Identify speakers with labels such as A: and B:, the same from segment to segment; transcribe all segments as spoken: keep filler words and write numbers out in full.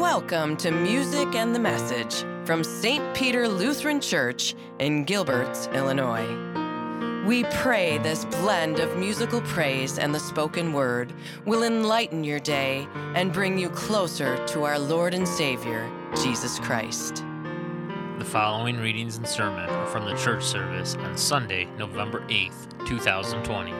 A: Welcome to Music and the Message from Saint Peter Lutheran Church in Gilbert, Illinois. We pray this blend of musical praise and the spoken word will enlighten your day and bring you closer to our Lord and Savior, Jesus Christ.
B: The following readings and sermon are from the church service on Sunday, November eighth, two thousand twenty.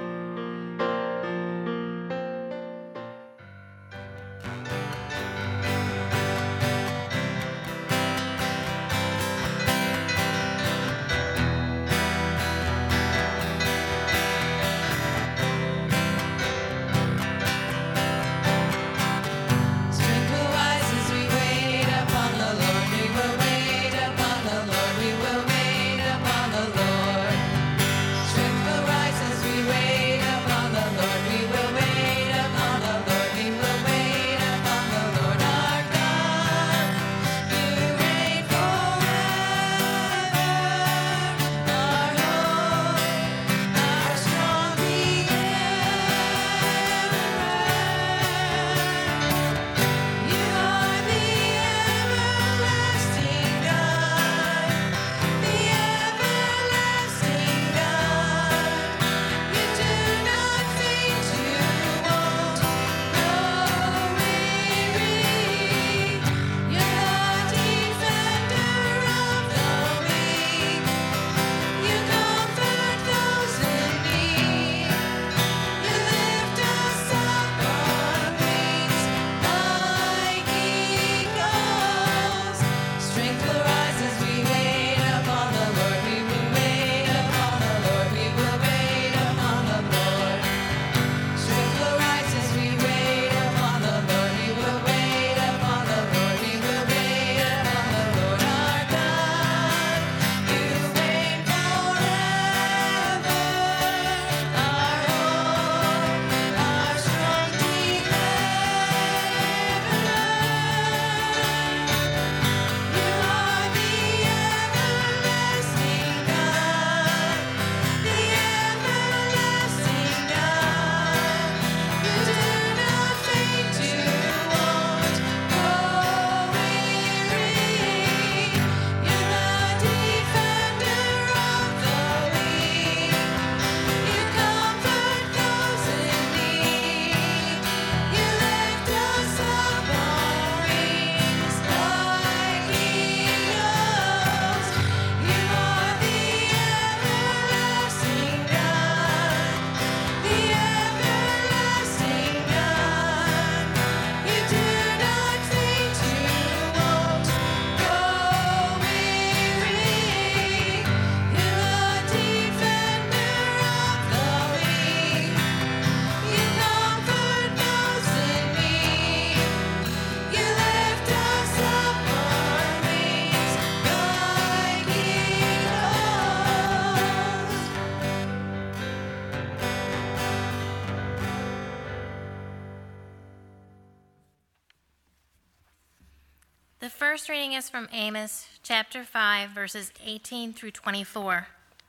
C: The first reading is from Amos chapter five, verses eighteen through twenty-four.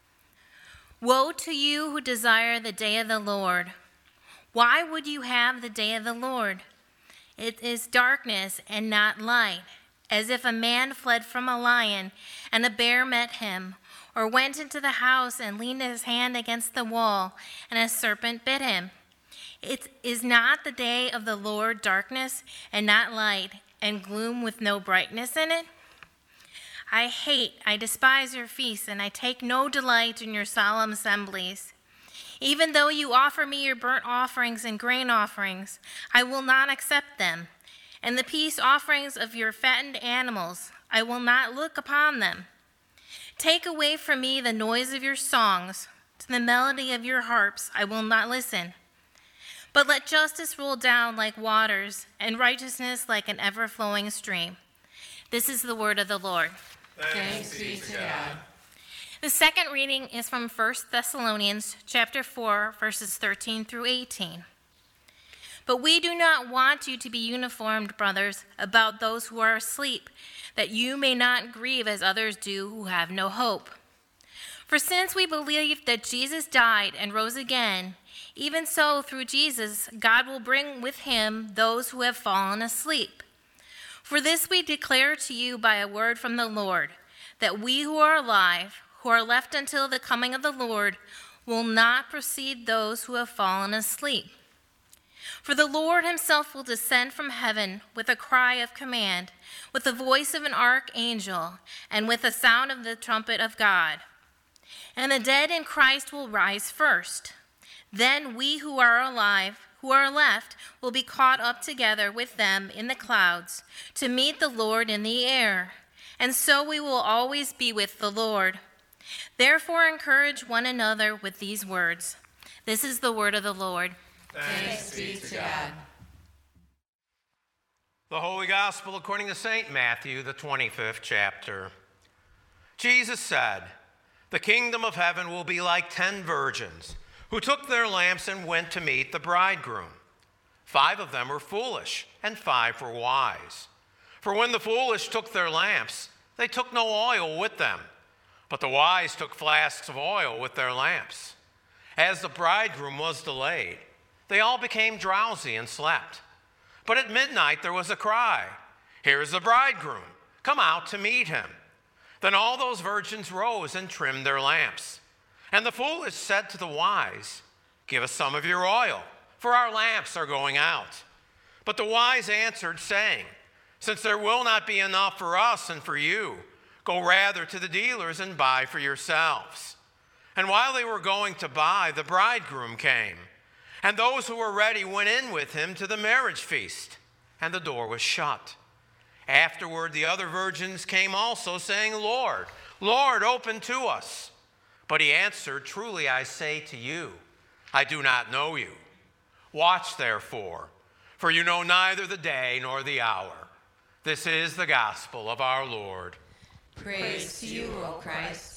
C: Woe to you who desire the day of the Lord. Why would you have the day of the Lord? It is darkness and not light, as if a man fled from a lion and a bear met him, or went into the house and leaned his hand against the wall, and a serpent bit him. It is not the day of the Lord darkness and not light, and gloom with no brightness in it? I hate, I despise your feasts, and I take no delight in your solemn assemblies. Even though you offer me your burnt offerings and grain offerings, I will not accept them. And the peace offerings of your fattened animals, I will not look upon them. Take away from me the noise of your songs. To the melody of your harps, I will not listen. But let justice roll down like waters, and righteousness like an ever-flowing stream. This is the word of the Lord.
D: Thanks be to God.
C: The second reading is from First Thessalonians chapter four, verses thirteen through eighteen. But we do not want you to be uniformed, brothers, about those who are asleep, that you may not grieve as others do who have no hope. For since we believe that Jesus died and rose again, even so through Jesus, God will bring with him those who have fallen asleep. For this we declare to you by a word from the Lord, that we who are alive, who are left until the coming of the Lord, will not precede those who have fallen asleep. For the Lord himself will descend from heaven with a cry of command, with the voice of an archangel, and with the sound of the trumpet of God. And the dead in Christ will rise first. Then we who are alive, who are left, will be caught up together with them in the clouds to meet the Lord in the air. And so we will always be with the Lord. Therefore encourage one another with these words. This is the word of the Lord.
D: Thanks be to God.
E: The Holy Gospel according to Saint Matthew, the twenty-fifth chapter. Jesus said, "The kingdom of heaven will be like ten virgins who took their lamps and went to meet the bridegroom. Five of them were foolish, and five were wise. For when the foolish took their lamps, they took no oil with them, but the wise took flasks of oil with their lamps. As the bridegroom was delayed, they all became drowsy and slept. But at midnight there was a cry, 'Here is the bridegroom, come out to meet him.' Then all those virgins rose and trimmed their lamps. And the foolish said to the wise, 'Give us some of your oil, for our lamps are going out.' But the wise answered, saying, 'Since there will not be enough for us and for you, go rather to the dealers and buy for yourselves.' And while they were going to buy, the bridegroom came. And those who were ready went in with him to the marriage feast, and the door was shut. Afterward, the other virgins came also, saying, 'Lord, Lord, open to us.' But he answered, 'Truly I say to you, I do not know you. Watch therefore, for you know neither the day nor the hour.' This is the gospel of our Lord."
D: Praise to you, O Christ.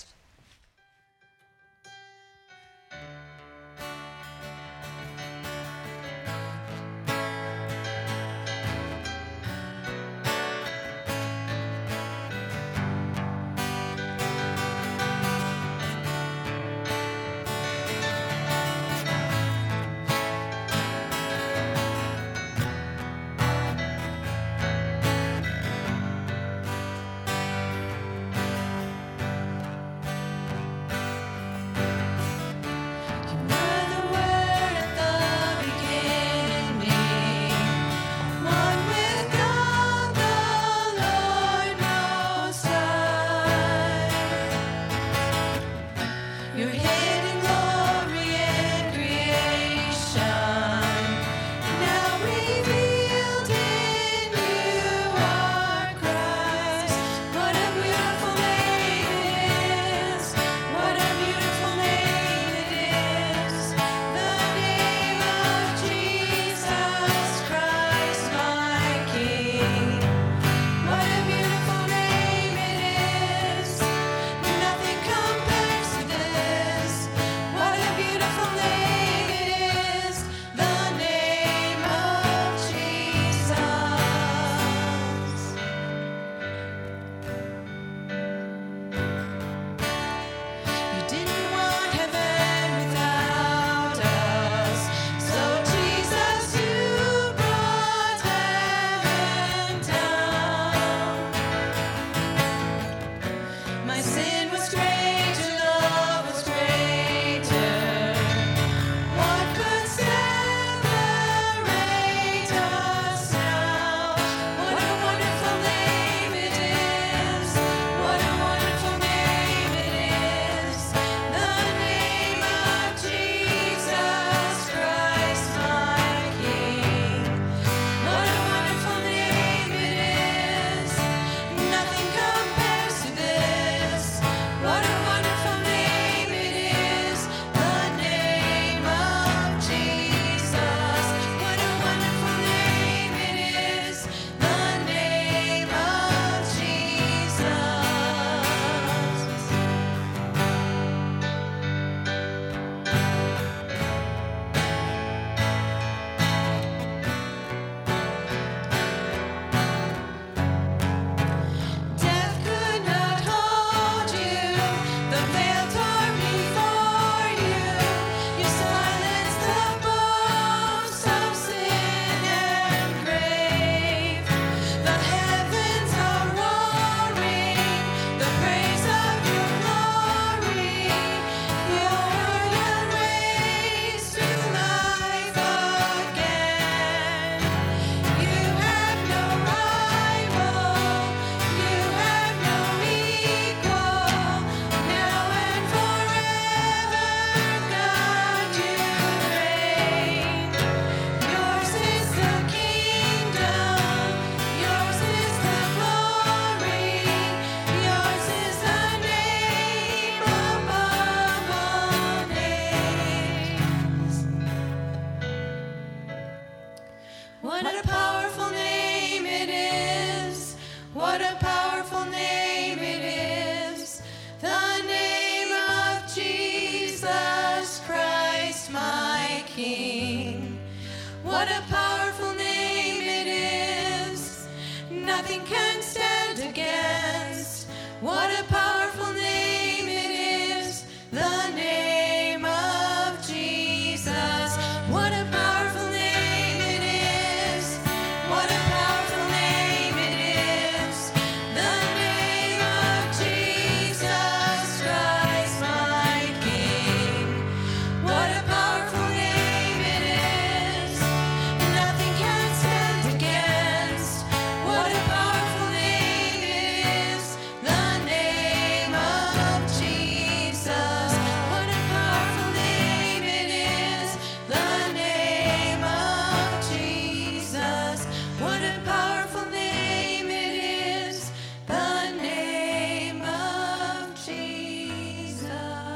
D: What a powerful name it is. What a powerful name it is. The name of Jesus Christ, my King. What a powerful name it is. Nothing can stand against. What a powerful name it is. The name of Jesus. What a powerful name it is. What a powerful name it is. The name of Jesus Christ, my King. What a powerful name it is. Nothing can stand against. What a powerful name it is. The name of Jesus. What a powerful name it is. The name of Jesus. What a powerful name it is. The name of Jesus.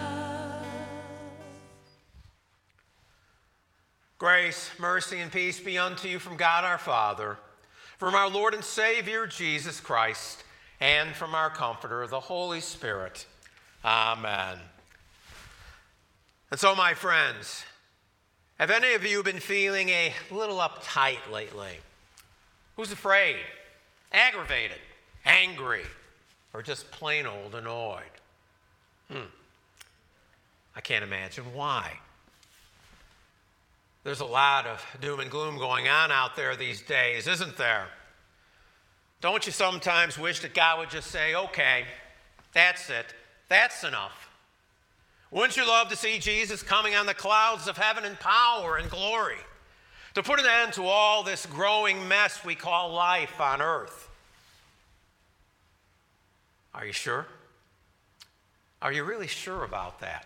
E: Grace, mercy, and peace be unto you from God our Father, from our Lord and Savior Jesus Christ, and from our Comforter, the Holy Spirit. Amen. And so, my friends, have any of you been feeling a little uptight lately? Who's afraid, aggravated, angry, or just plain old annoyed? Hmm. I can't imagine why. There's a lot of doom and gloom going on out there these days, isn't there? Don't you sometimes wish that God would just say, okay, that's it, that's enough? Wouldn't you love to see Jesus coming on the clouds of heaven in power and glory to put an end to all this growing mess we call life on earth? Are you sure? Are you really sure about that?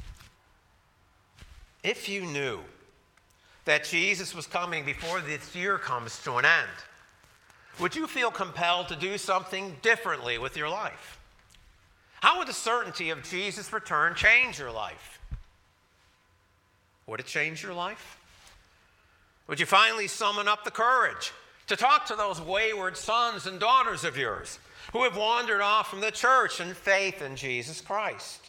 E: If you knew that Jesus was coming before this year comes to an end, would you feel compelled to do something differently with your life? How would the certainty of Jesus' return change your life? Would it change your life? Would you finally summon up the courage to talk to those wayward sons and daughters of yours who have wandered off from the church and faith in Jesus Christ?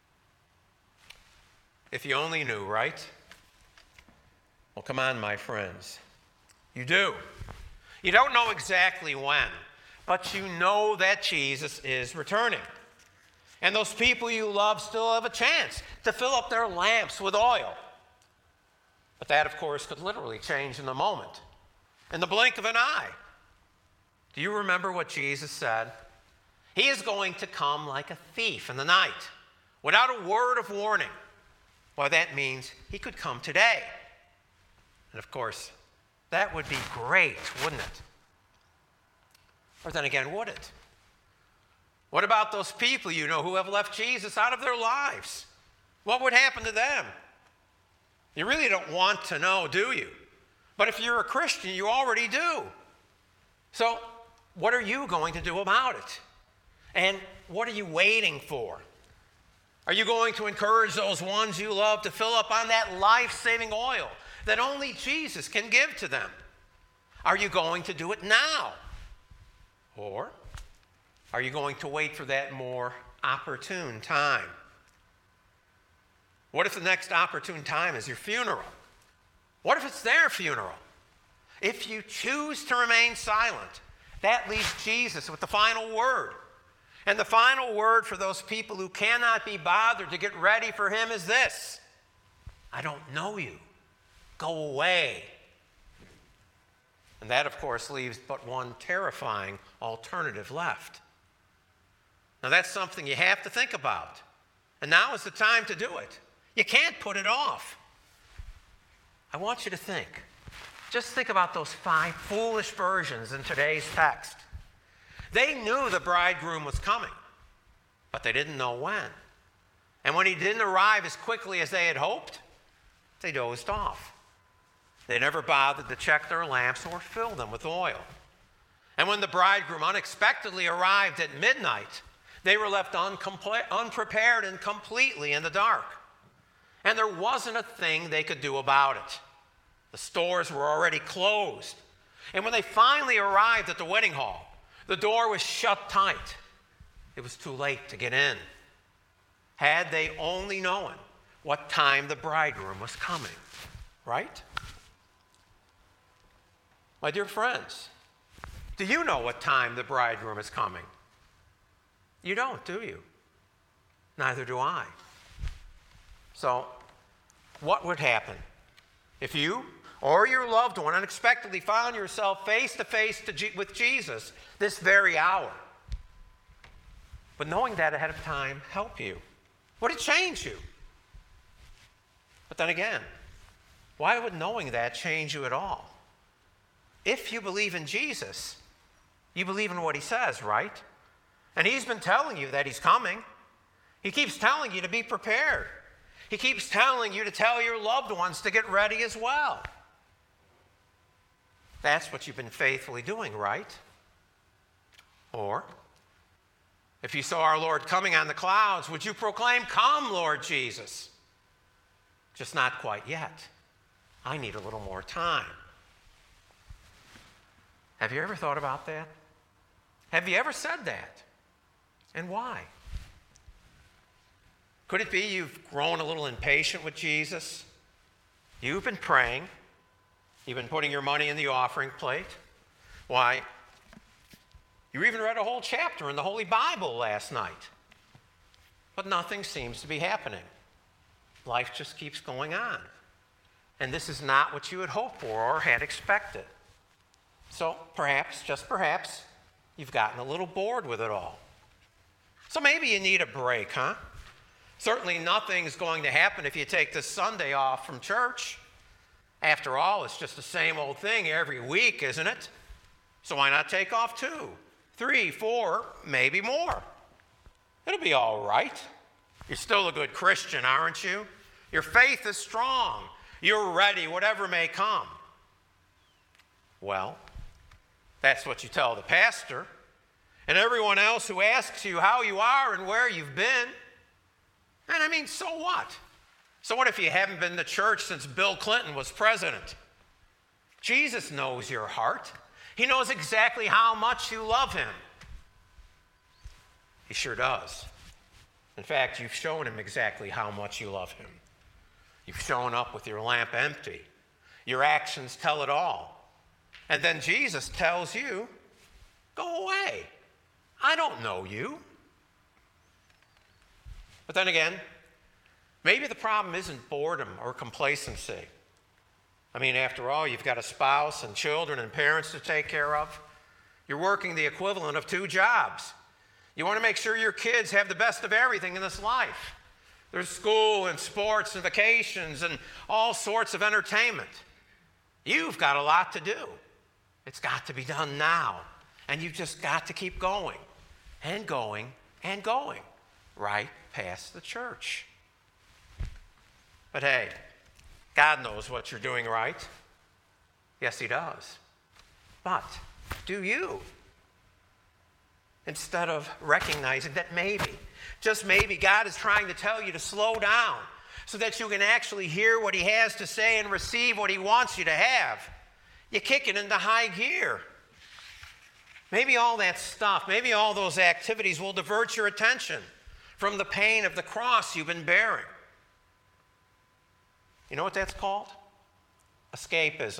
E: If you only knew, right? Well, come on, my friends. You do. You don't know exactly when, but you know that Jesus is returning. And those people you love still have a chance to fill up their lamps with oil. But that, of course, could literally change in a moment, in the blink of an eye. Do you remember what Jesus said? He is going to come like a thief in the night, without a word of warning. Well, that means he could come today. And of course, that would be great, wouldn't it? Or then again, would it? What about those people you know who have left Jesus out of their lives? What would happen to them? You really don't want to know, do you? But if you're a Christian, you already do. So, what are you going to do about it? And what are you waiting for? Are you going to encourage those ones you love to fill up on that life-saving oil that only Jesus can give to them? Are you going to do it now? Or are you going to wait for that more opportune time? What if the next opportune time is your funeral? What if it's their funeral? If you choose to remain silent, that leaves Jesus with the final word. And the final word for those people who cannot be bothered to get ready for him is this: I don't know you. Go away. And that, of course, leaves but one terrifying alternative left. Now, that's something you have to think about. And now is the time to do it. You can't put it off. I want you to think. Just think about those five foolish virgins in today's text. They knew the bridegroom was coming, but they didn't know when. And when he didn't arrive as quickly as they had hoped, they dozed off. They never bothered to check their lamps or fill them with oil. And when the bridegroom unexpectedly arrived at midnight, they were left uncomple- unprepared and completely in the dark. And there wasn't a thing they could do about it. The stores were already closed. And when they finally arrived at the wedding hall, the door was shut tight. It was too late to get in. Had they only known what time the bridegroom was coming, right? My dear friends, do you know what time the bridegroom is coming? You don't, do you? Neither do I. So, what would happen if you or your loved one unexpectedly found yourself face to face with Jesus this very hour? Would knowing that ahead of time help you? Would it change you? But then again, why would knowing that change you at all? If you believe in Jesus, you believe in what he says, right? And he's been telling you that he's coming. He keeps telling you to be prepared. He keeps telling you to tell your loved ones to get ready as well. That's what you've been faithfully doing, right? Or, if you saw our Lord coming on the clouds, would you proclaim, "Come, Lord Jesus"? Just not quite yet. I need a little more time. Have you ever thought about that? Have you ever said that? And why? Could it be you've grown a little impatient with Jesus? You've been praying. You've been putting your money in the offering plate. Why, you even read a whole chapter in the Holy Bible last night. But nothing seems to be happening. Life just keeps going on. And this is not what you had hoped for or had expected. So perhaps, just perhaps, you've gotten a little bored with it all. So maybe you need a break, huh? Certainly nothing's going to happen if you take this Sunday off from church. After all, it's just the same old thing every week, isn't it? So why not take off two, three, four, maybe more? It'll be all right. You're still a good Christian, aren't you? Your faith is strong. You're ready, whatever may come. Well, that's what you tell the pastor and everyone else who asks you how you are and where you've been. And I mean, so what? So what if you haven't been to church since Bill Clinton was president? Jesus knows your heart. He knows exactly how much you love him. He sure does. In fact, you've shown him exactly how much you love him. You've shown up with your lamp empty. Your actions tell it all. And then Jesus tells you, "Go away. I don't know you." But then again, maybe the problem isn't boredom or complacency. I mean, after all, you've got a spouse and children and parents to take care of. You're working the equivalent of two jobs. You want to make sure your kids have the best of everything in this life. There's school and sports and vacations and all sorts of entertainment. You've got a lot to do. It's got to be done now. And you've just got to keep going and going and going right past the church. But hey, God knows what you're doing right. Yes, he does. But do you? Instead of recognizing that maybe, just maybe, God is trying to tell you to slow down so that you can actually hear what he has to say and receive what he wants you to have, you kick it into high gear. Maybe all that stuff, maybe all those activities will divert your attention from the pain of the cross you've been bearing. You know what that's called? Escapism.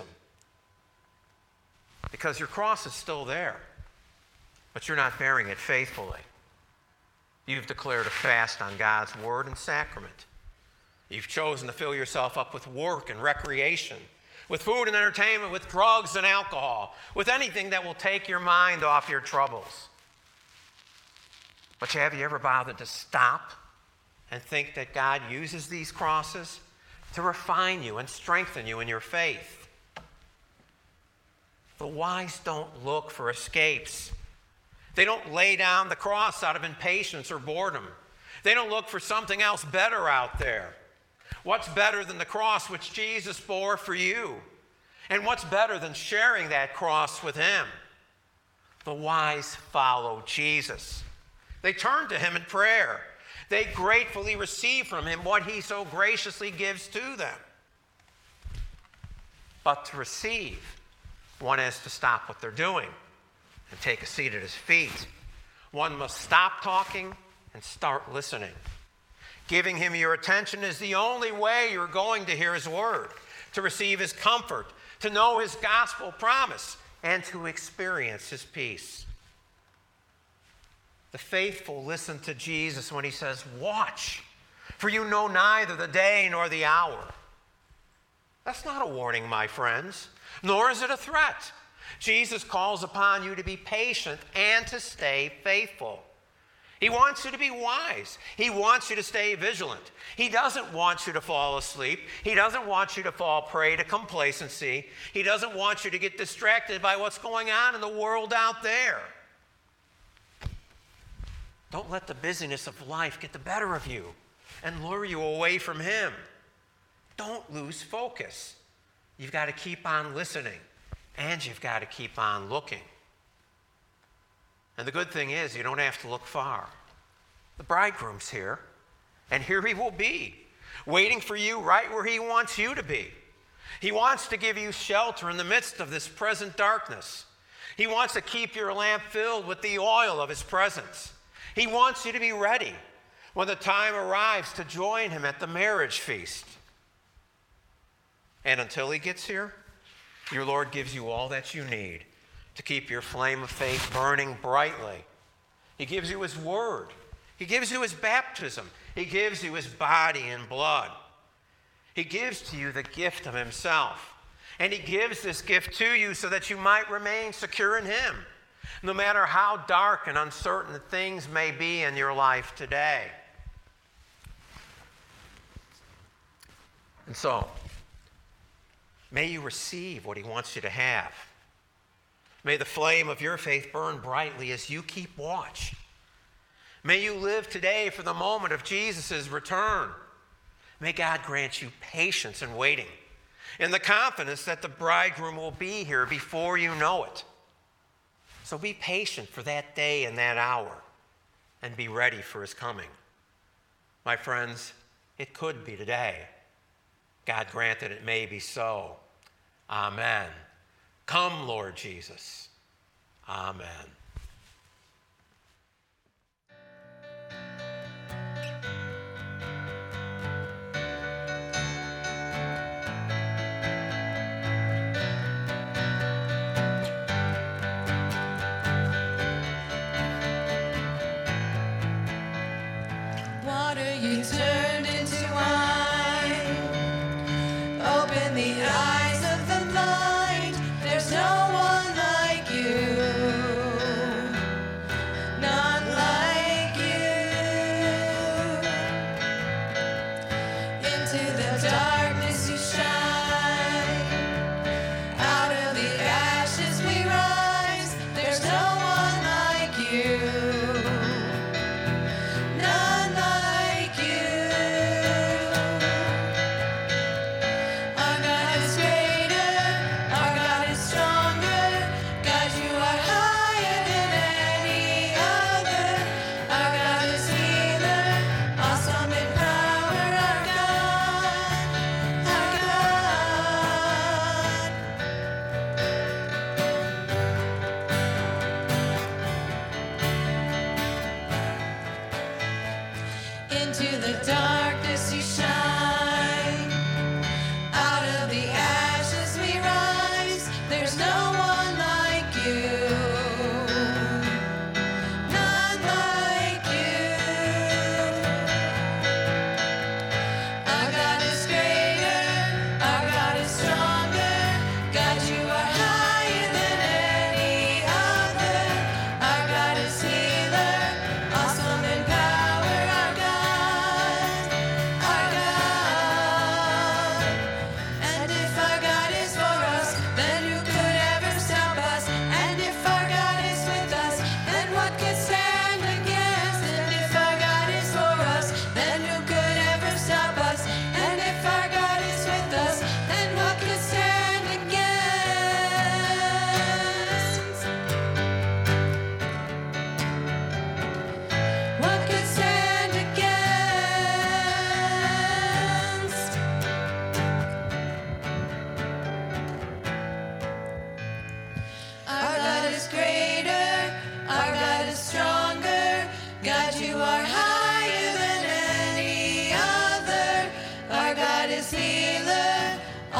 E: Because your cross is still there, but you're not bearing it faithfully. You've declared a fast on God's word and sacrament. You've chosen to fill yourself up with work and recreation, with food and entertainment, with drugs and alcohol, with anything that will take your mind off your troubles. But have you ever bothered to stop and think that God uses these crosses to refine you and strengthen you in your faith? The wise don't look for escapes. They don't lay down the cross out of impatience or boredom. They don't look for something else better out there. What's better than the cross which Jesus bore for you? And what's better than sharing that cross with him? The wise follow Jesus. They turn to him in prayer. They gratefully receive from him what he so graciously gives to them. But to receive One has to stop what they're doing and take a seat at his feet. One must stop talking and start listening. Giving him your attention is the only way you're going to hear his word, to receive his comfort, to know his gospel promise, and to experience his peace. The faithful listen to Jesus when he says, "Watch, for you know neither the day nor the hour." That's not a warning, my friends, nor is it a threat. Jesus calls upon you to be patient and to stay faithful. He wants you to be wise. He wants you to stay vigilant. He doesn't want you to fall asleep. He doesn't want you to fall prey to complacency. He doesn't want you to get distracted by what's going on in the world out there. Don't let the busyness of life get the better of you and lure you away from him. Don't lose focus. You've got to keep on listening, and you've got to keep on looking. And the good thing is, you don't have to look far. The bridegroom's here, and here he will be, waiting for you right where he wants you to be. He wants to give you shelter in the midst of this present darkness. He wants to keep your lamp filled with the oil of his presence. He wants you to be ready when the time arrives to join him at the marriage feast. And until he gets here, your Lord gives you all that you need to keep your flame of faith burning brightly. He gives you his word. He gives you his baptism. He gives you his body and blood. He gives to you the gift of himself. And he gives this gift to you so that you might remain secure in him, no matter how dark and uncertain things may be in your life today. And so, may you receive what he wants you to have. May the flame of your faith burn brightly as you keep watch. May you live today for the moment of Jesus' return. May God grant you patience in waiting, in the confidence that the bridegroom will be here before you know it. So be patient for that day and that hour, and be ready for his coming. My friends, it could be today. God grant that it may be so. Amen. Come, Lord Jesus. Amen.
D: Water you turned into wine. Open the eyes of the blind. There's no one like you. None like you. Into the darkness you shine. Out of the ashes we rise. There's no one like you. None like you. Our God is greater, our God is stronger. God, you are higher than any other. Our God is healer, awesome in power. Our God, our God. Into the darkness you shine. Out of the ashes we rise. There's no one like you. None like you. Our God is greater. Our God is stronger. God, you are higher than any other. Our God is healer. Awesome in power. Our God.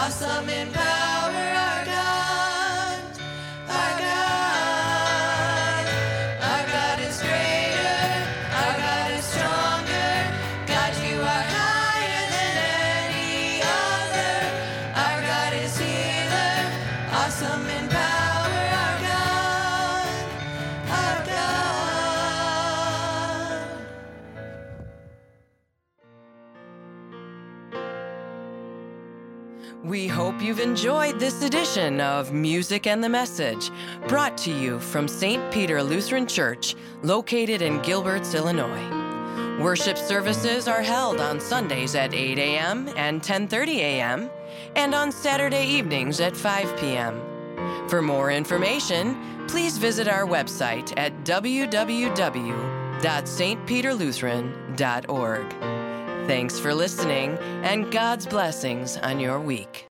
D: awesome in power, our God, our God. Our God is greater, our God is stronger. God, you are higher than any other. Our God is healer, awesome in power, our God, our God.
A: We hope you've enjoyed this edition of Music and the Message, brought to you from Saint Peter Lutheran Church, located in Gilberts, Illinois. Worship services are held on Sundays at eight a.m. and ten thirty a.m., and on Saturday evenings at five p.m. For more information, please visit our website at w w w dot s t peter lutheran dot org. Thanks for listening, and God's blessings on your week.